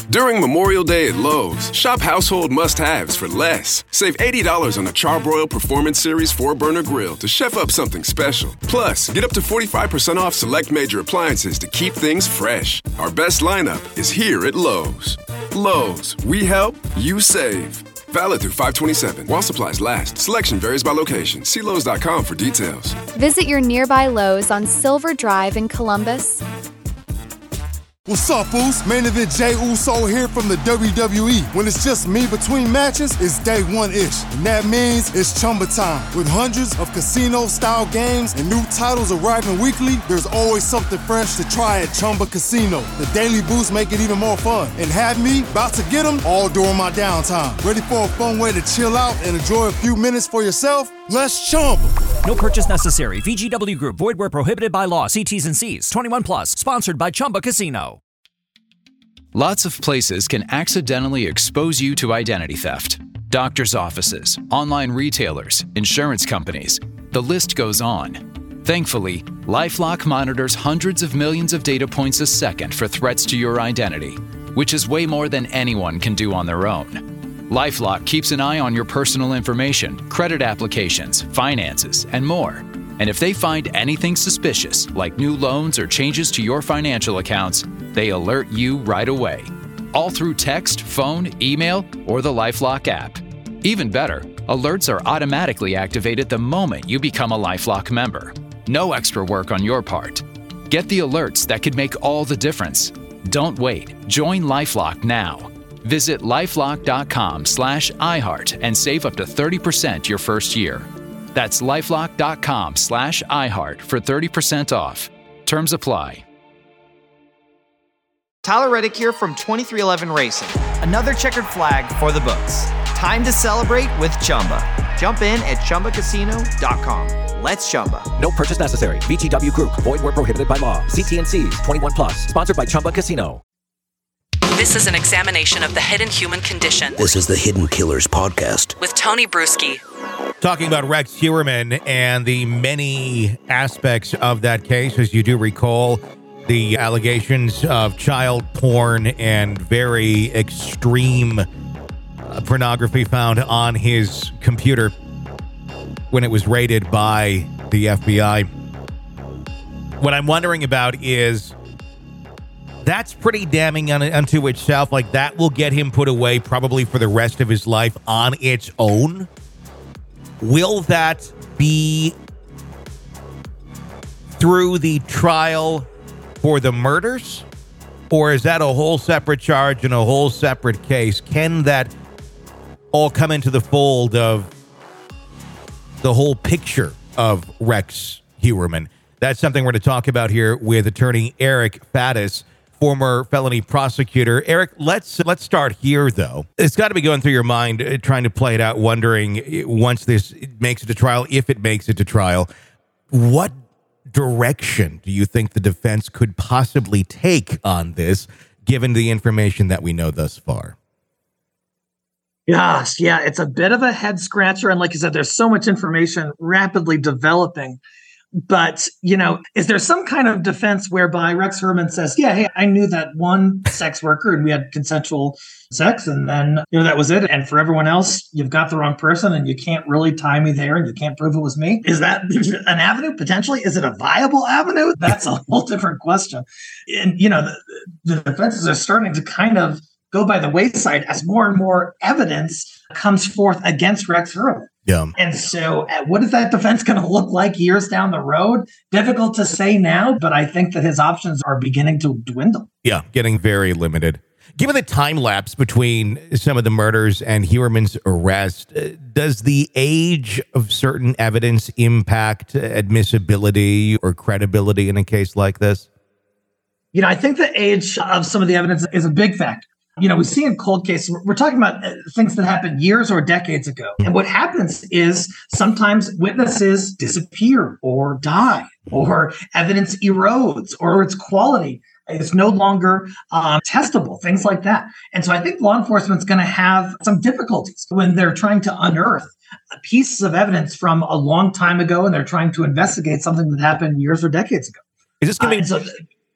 During Memorial Day at Lowe's, shop household must-haves for less. Save $80 on a Charbroil Performance Series 4-burner grill to chef up something special. Plus, get up to 45% off select major appliances to keep things fresh. Our best lineup is here at Lowe's. Lowe's, we help, you save. Valid through 5/27. While supplies last. Selection varies by location. See Lowes.com for details. Visit your nearby Lowe's on Silver Drive in Columbus. What's up, fools? Main event Jey Uso here from the WWE. When it's just me between matches, it's day one-ish. And that means it's Chumba time. With hundreds of casino-style games and new titles arriving weekly, there's always something fresh to try at Chumba Casino. The daily boosts make it even more fun. And have me about to get them all during my downtime. Ready for a fun way to chill out and enjoy a few minutes for yourself? Let's Chumba. No purchase necessary. VGW Group. Void where prohibited by law. See T's and C's. 21 plus. Sponsored by Chumba Casino. Lots of places can accidentally expose you to identity theft. Doctors' offices, online retailers, insurance companies. The list goes on. Thankfully, LifeLock monitors hundreds of millions of data points a second for threats to your identity, which is way more than anyone can do on their own. LifeLock keeps an eye on your personal information, credit applications, finances, and more. And if they find anything suspicious, like new loans or changes to your financial accounts, they alert you right away. All through text, phone, email, or the LifeLock app. Even better, alerts are automatically activated the moment you become a LifeLock member. No extra work on your part. Get the alerts that could make all the difference. Don't wait. Join LifeLock now. Visit lifelock.com/iHeart and save up to 30% your first year. That's lifelock.com/iHeart for 30% off. Terms apply. Tyler Reddick here from 2311 Racing. Another checkered flag for the books. Time to celebrate with Chumba. Jump in at ChumbaCasino.com. Let's Chumba. No purchase necessary. VGW Group. Void where prohibited by law. See T&Cs. 21 plus. Sponsored by Chumba Casino. This is an examination of the hidden human condition. This is the Hidden Killers podcast with Tony Bruschi. Talking about Rex Heuermann and the many aspects of that case, as you do recall, the allegations of child porn and very extreme pornography found on his computer when it was raided by the FBI. What I'm wondering about is, that's pretty damning unto itself. Like, that will get him put away probably for the rest of his life on its own. Will that be through the trial for the murders? Or is that a whole separate charge and a whole separate case? Can that all come into the fold of the whole picture of Rex Heuermann? That's something we're going to talk about here with attorney Eric Faddis, former felony prosecutor. Eric, let's start here, though. It's got to be going through your mind, trying to play it out, wondering, once this makes it to trial, if it makes it to trial, what direction do you think the defense could possibly take on this, given the information that we know thus far? Gosh, yeah, it's a bit of a head scratcher. And like you said, there's so much information rapidly developing. But, you know, is there some kind of defense whereby Rex Heuermann says, yeah, hey, I knew that one sex worker and we had consensual sex, and then, you know, that was it. And for everyone else, you've got the wrong person and you can't really tie me there and you can't prove it was me. Is that an avenue potentially? Is it a viable avenue? That's a whole different question. And, you know, the defenses are starting to kind of go by the wayside as more and more evidence comes forth against Rex Heuermann. Yeah. And so what is that defense going to look like years down the road? Difficult to say now, but I think that his options are beginning to dwindle. Yeah, getting very limited. Given the time lapse between some of the murders and Heuermann's arrest, does the age of certain evidence impact admissibility or credibility in a case like this? You know, I think the age of some of the evidence is a big factor. You know, we see in cold cases, we're talking about things that happened years or decades ago. And what happens is sometimes witnesses disappear or die, or evidence erodes, or its quality is no longer testable, things like that. And so I think law enforcement's going to have some difficulties when they're trying to unearth pieces of evidence from a long time ago, and they're trying to investigate something that happened years or decades ago. Is this going to be...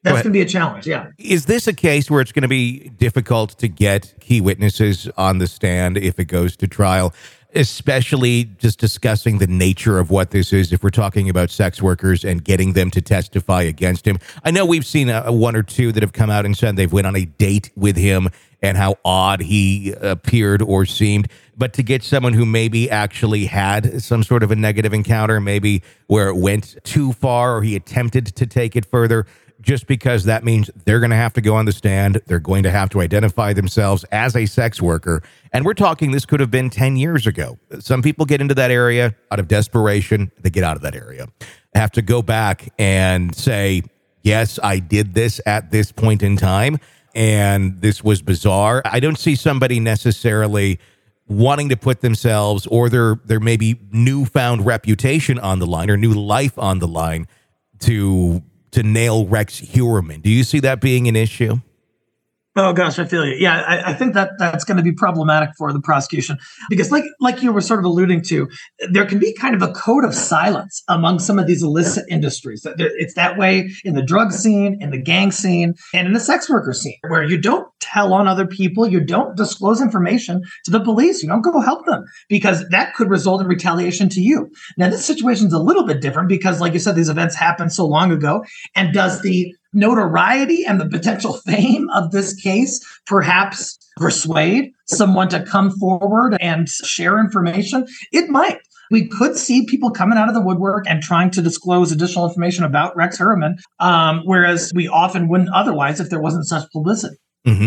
That's going to be a challenge, yeah. Is this a case where it's going to be difficult to get key witnesses on the stand if it goes to trial, especially just discussing the nature of what this is, if we're talking about sex workers and getting them to testify against him? I know we've seen one or two that have come out and said they've went on a date with him and how odd he appeared or seemed. But to get someone who maybe actually had some sort of a negative encounter, maybe where it went too far or he attempted to take it further, just because that means they're going to have to go on the stand. They're going to have to identify themselves as a sex worker. And we're talking this could have been 10 years ago. Some people get into that area out of desperation. They get out of that area. Have to go back and say, yes, I did this at this point in time, and this was bizarre. I don't see somebody necessarily wanting to put themselves or their maybe newfound reputation on the line or new life on the line to nail Rex Heuermann. Do you see that being an issue? Oh gosh, I feel you. Yeah, I think that's going to be problematic for the prosecution because, like you were sort of alluding to, there can be kind of a code of silence among some of these illicit industries. It's that way in the drug scene, in the gang scene, and in the sex worker scene, where you don't tell on other people, you don't disclose information to the police, you don't go help them because that could result in retaliation to you. Now, this situation is a little bit different because, like you said, these events happened so long ago, and does the notoriety and the potential fame of this case perhaps persuade someone to come forward and share information? It might. We could see people coming out of the woodwork and trying to disclose additional information about Rex Heuermann, whereas we often wouldn't otherwise if there wasn't such publicity. Mm-hmm.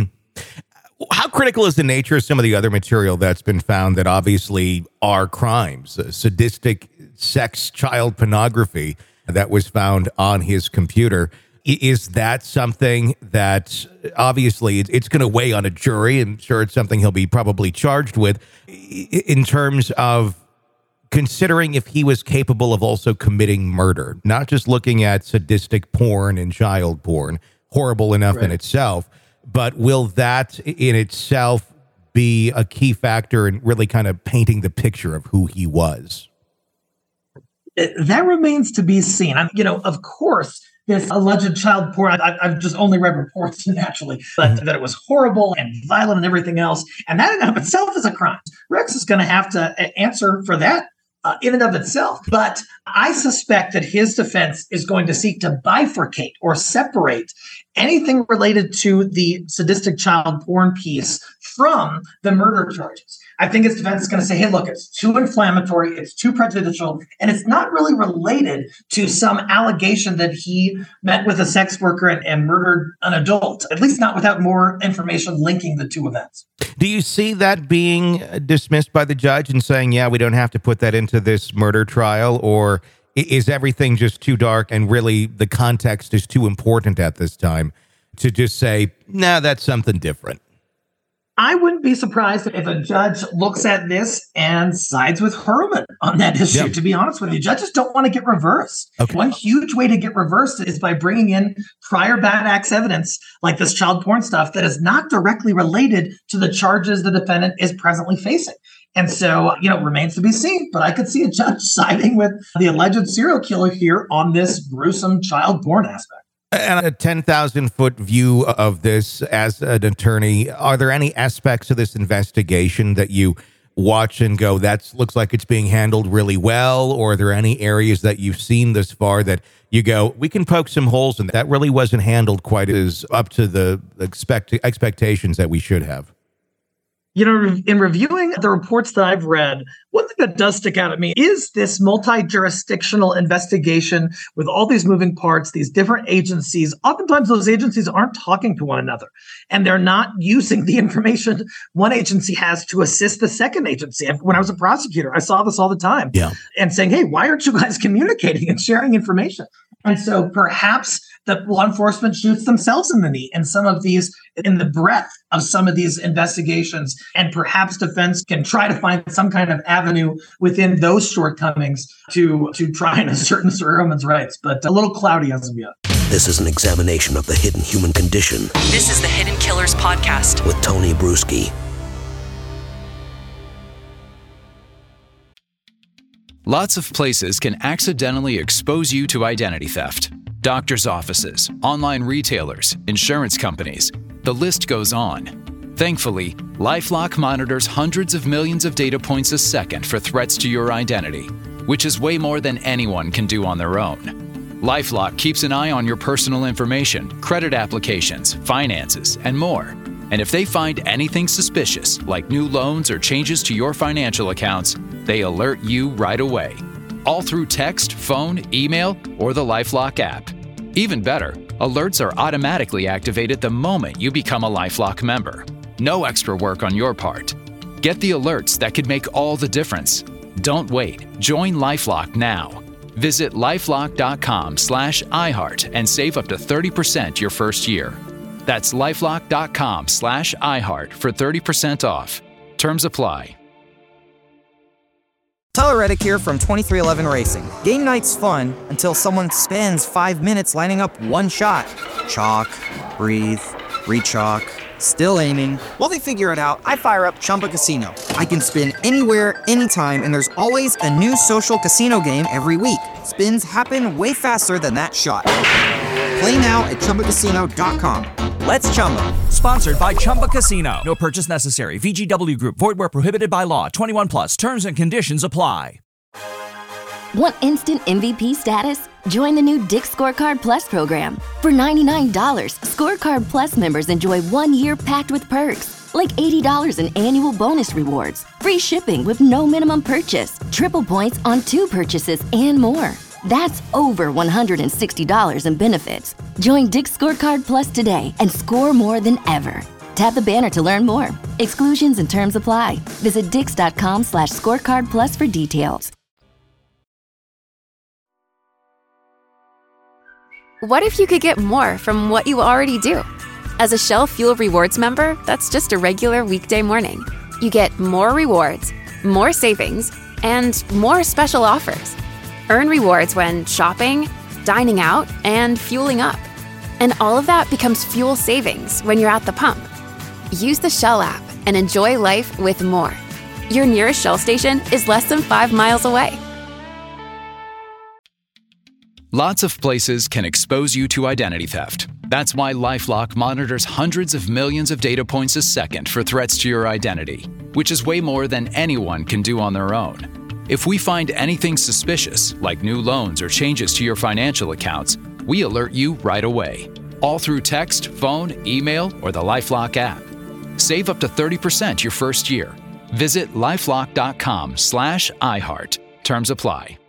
How critical is the nature of some of the other material that's been found that obviously are crimes, sadistic sex, child pornography that was found on his computer? Is that something that obviously it's going to weigh on a jury? I'm sure it's something he'll be probably charged with in terms of considering if he was capable of also committing murder, not just looking at sadistic porn and child porn, horrible enough in itself, but will that in itself be a key factor in really kind of painting the picture of who he was? That remains to be seen. Of course, this alleged child porn, I've just only read reports naturally, but that it was horrible and violent and everything else. And that in and of itself is a crime. Rex is going to have to answer for that in and of itself. But I suspect that his defense is going to seek to bifurcate or separate anything related to the sadistic child porn piece from the murder charges. I think his defense is going to say, hey, look, it's too inflammatory, it's too prejudicial, and it's not really related to some allegation that he met with a sex worker and murdered an adult, at least not without more information linking the two events. Do you see that being dismissed by the judge and saying, yeah, we don't have to put that into this murder trial? Or is everything just too dark and really the context is too important at this time to just say, nah, that's something different? I wouldn't be surprised if a judge looks at this and sides with Heuermann on that issue, to be honest with you. Judges don't want to get reversed. Okay. One huge way to get reversed is by bringing in prior bad acts evidence like this child porn stuff that is not directly related to the charges the defendant is presently facing. And so, remains to be seen. But I could see a judge siding with the alleged serial killer here on this gruesome child porn aspect. And a 10,000-foot view of this as an attorney, are there any aspects of this investigation that you watch and go, that looks like it's being handled really well? Or are there any areas that you've seen thus far that you go, we can poke some holes in that really wasn't handled quite as up to the expectations that we should have? In reviewing the reports that I've read, one thing that does stick out at me is this multi-jurisdictional investigation with all these moving parts, these different agencies. Oftentimes those agencies aren't talking to one another, and they're not using the information one agency has to assist the second agency. And when I was a prosecutor, I saw this all the time. And saying, hey, why aren't you guys communicating and sharing information? And so perhaps the law enforcement shoots themselves in the knee in the breadth of some of these investigations. And perhaps defense can try to find some kind of avenue within those shortcomings to try and assert Mr. Heuermann's rights, but a little cloudy as of yet. This is an examination of the hidden human condition. This is the Hidden Killers Podcast with Tony Bruschi. Lots of places can accidentally expose you to identity theft. doctor's offices, online retailers, insurance companies. The list goes on. Thankfully, LifeLock monitors hundreds of millions of data points a second for threats to your identity, which is way more than anyone can do on their own. LifeLock keeps an eye on your personal information, credit applications, finances, and more. And if they find anything suspicious, like new loans or changes to your financial accounts, they alert you right away. All through text, phone, email, or the LifeLock app. Even better, alerts are automatically activated the moment you become a LifeLock member. No extra work on your part. Get the alerts that could make all the difference. Don't wait. Join LifeLock now. Visit lifelock.com/iHeart and save up to 30% your first year. That's lifelock.com/iHeart for 30% off. Terms apply. Tyler Reddick here from 2311 Racing. Game night's fun until someone spends 5 minutes lining up one shot. Chalk, breathe, re-chalk, still aiming. While they figure it out, I fire up Chumba Casino. I can spin anywhere, anytime, and there's always a new social casino game every week. Spins happen way faster than that shot. Play now at ChumbaCasino.com. Let's Chumba. Sponsored by Chumba Casino. No purchase necessary. VGW Group. Void where prohibited by law. 21 plus. Terms and conditions apply. Want instant MVP status? Join the new Dick's Scorecard Plus program. For $99, Scorecard Plus members enjoy 1 year packed with perks, like $80 in annual bonus rewards, free shipping with no minimum purchase, triple points on 2 purchases, and more. That's over $160 in benefits. Join Dick's Scorecard Plus today and score more than ever. Tap the banner to learn more. Exclusions and terms apply. Visit dix.com/scorecard plus for details. What if you could get more from what you already do? As a Shell Fuel Rewards member, that's just a regular weekday morning. You get more rewards, more savings, and more special offers. Earn rewards when shopping, dining out, and fueling up. And all of that becomes fuel savings when you're at the pump. Use the Shell app and enjoy life with more. Your nearest Shell station is less than 5 miles away. Lots of places can expose you to identity theft. That's why LifeLock monitors hundreds of millions of data points a second for threats to your identity, which is way more than anyone can do on their own. If we find anything suspicious, like new loans or changes to your financial accounts, we alert you right away. All through text, phone, email, or the LifeLock app. Save up to 30% your first year. Visit lifelock.com/iHeart. Terms apply.